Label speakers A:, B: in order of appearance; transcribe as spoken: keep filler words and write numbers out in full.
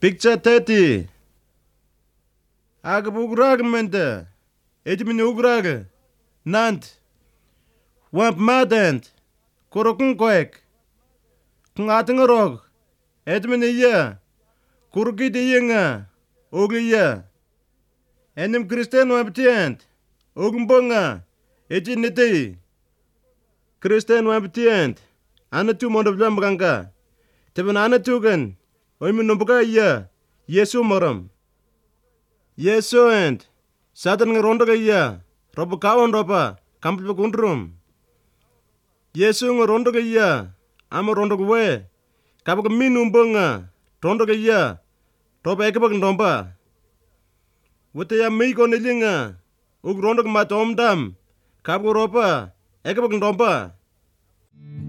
A: Picture thirty. Agabugrag mente. Edmin ugrag. Nant. Wamp madent. Korokun koek. Kungatingarog. Edmin iya. Kurgi di yinga. Ogli ya. Enim Christian waptient. Ogumbonga. Eti niti. Christian waptient. Anatu mondoblam ganga. Teben anatugan. Oimin numbuka iya. Yesu moram. Yesu ent. Satan ngerondo ka iya. Robo kawan ropa. Kampil kundrum. Yesu ngerondo ka iya. Ama rondo kwe. Kapa ka minumbonga. Rondo ka iya. Roba eke pak ndomba. Wate ya mei ko nilinga. Ug rondo ka matom dam. Kapa ka ropa. Eke pak ndomba.